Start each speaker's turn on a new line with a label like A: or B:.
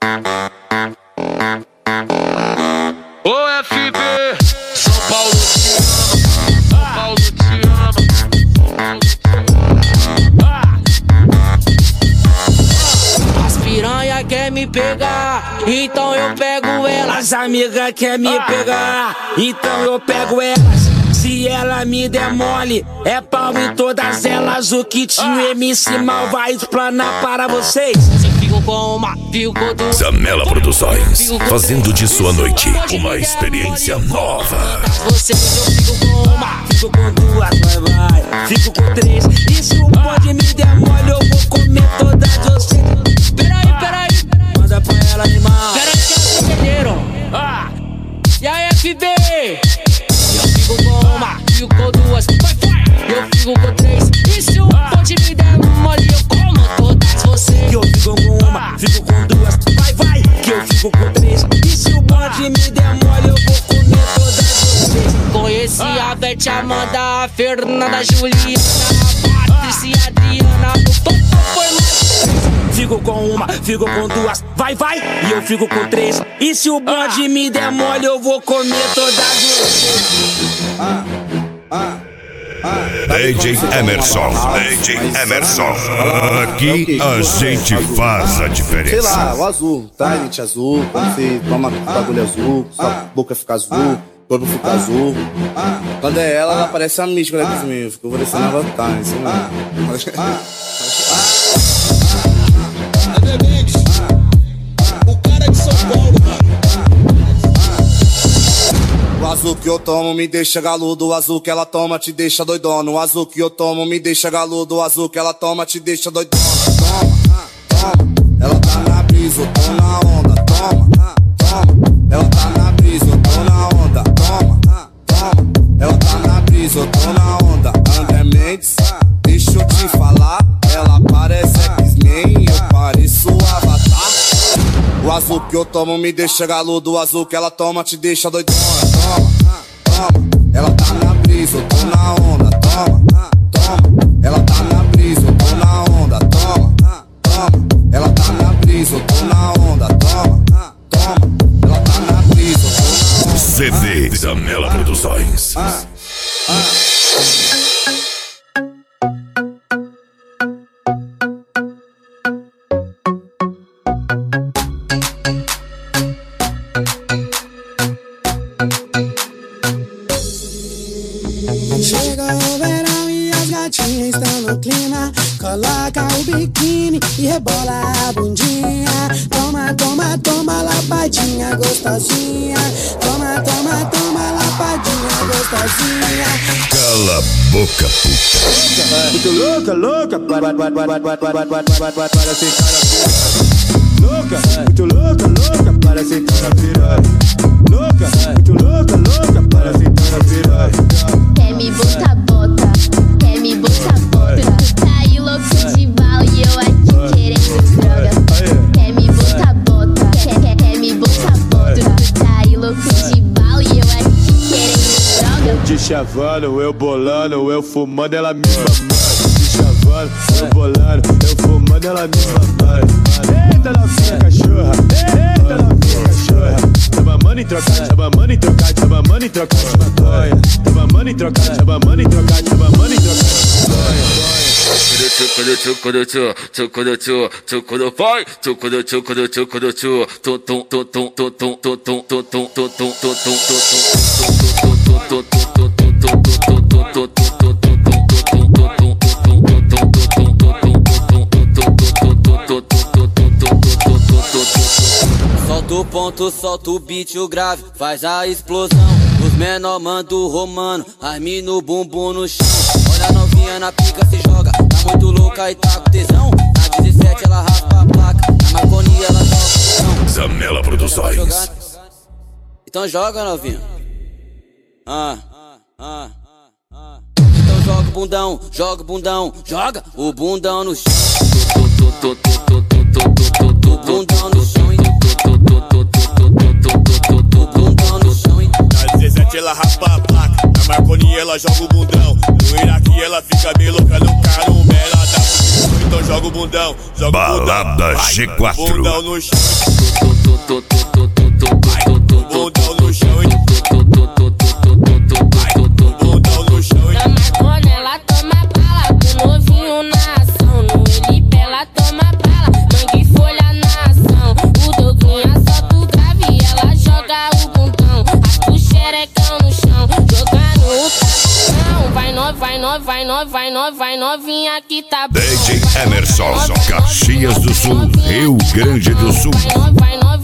A: Ô FB, São Paulo te ama, São Paulo te ama,
B: As piranha quer me pegar, então eu pego elas. As amigas quer me pegar, então eu pego elas. Se ela me der mole, é pau em todas elas. O kitinho MC Mal vai explanar para vocês. Eu fico com uma, fico com duas.
C: Zamela Produções, fazendo de sua noite uma experiência nova.
B: Vocês, eu fico com uma, fico com duas, vai, fico com três. E se o bonde me der mole, eu vou comer todas vocês. Peraí, manda pra ela, animal. Peraí que elas entenderam. E a FB? Eu fico com uma, fico com duas, eu fico com três. E se o bonde me der mole, eu como todas vocês. Eu fico com uma, fico com duas, vai, que eu fico com três. E se o bonde me der mole, eu vou comer todas vocês. Conheci a Beth, a Amanda, a Fernanda, a Juliana, a Patrícia e a Adriana. No topo foi mais. Fico com uma, fico com duas, vai, e eu fico com três. E se o bonde me der mole, eu vou comer todas vocês.
C: DJ Emerson, aqui a gente faz a diferença.
D: Sei lá, o azul, Trident azul. Quando você toma bagulho azul, sua boca fica azul, corpo fica azul. Quando é ela parece a mística, né, comigo? Fico parecendo a Avatar, assim, mano.
E: O cara de São Paulo, mano.
D: O azul que eu tomo me deixa galudo, o azul que ela toma te deixa doidono. O azul que eu tomo me deixa galudo, o azul que ela toma te deixa doidono. Toma, ela tá na brisa, eu tô na onda. Toma, ela tá na brisa, eu tô na onda. Toma, ela tá na brisa, eu tô na onda. André Mendes, deixa eu te falar, ela parece X-Men, eu pareço Avatar. O azul que eu tomo me deixa galudo, o azul que ela toma te deixa doidona. Toma, ela tá na brisa, eu tô na onda. Toma, ela tá na brisa, eu tô na onda. Toma, ela tá na brisa, eu tô na onda. Toma, ela tá na brisa, eu tô na onda.
C: CD Zamela Produções.
F: Chega o verão e as gatinhas estão no clima. Coloca o biquíni e rebola a bundinha. Toma, toma, toma, lapadinha gostosinha. Toma, toma, toma, lapadinha gostosinha.
C: Cala a boca, puta.
G: Muito louca, louca, para sentar na piroca. Louca, muito louca, louca, para sentar na piroca. Louca, muito louca, louca, para sentar na piroca.
H: Quer me botar, bota, quer me botar, bota. Tá aí louco de bala e eu aqui querendo droga. Quer me botar, bota, quer me botar, bota. Tá aí louco de bala e eu aqui querendo droga.
G: De chavando, eu bolando, eu fumando, ela me mamando. De chavando, eu bolando, eu fumando, ela me mamando. Eita novinha cachorra, eita novinha cachorra. Tava mano em trocar, tava mano em trocar, tava mano em trocar de maconha. Tava mano em trocar, tava mano em trocar, tava mano em trocar de maconha.
I: Solta o ponto, solta o beat, o grave, faz a explosão. Os menor manda o romano, as mina no bumbum no chão. Olha a novinha na pica, se joga, tá muito louca e tá com tesão. Na 17 ela raspa a placa, na Marconi ela joga o tesão.
C: Zamela Produções.
I: Então joga, novinha. Então joga o bundão, joga o bundão no chão. O bundão no chão, hein? O bundão no chão, hein?
E: Na 17 ela raspa a placa, na Marconi ela joga o bundão. No Iraque ela fica bem louca, no Carumbe ela dá. Então joga o bundão, joga o bundão.
C: Balada G4.
E: Bundão no chão. bundão no chão e bundão no chão e
J: na marconela toma bala, com novinho na ação. No Elipe ela toma bala, mangue folha na ação. O Douglinha solta o grave e ela joga o bundão. Raspa o xerecão no chão, jogando o tapão. Vai novinha que tá boa.
C: DJ Emerson, Caxias do Sul, Rio Grande do Sul.
J: Vai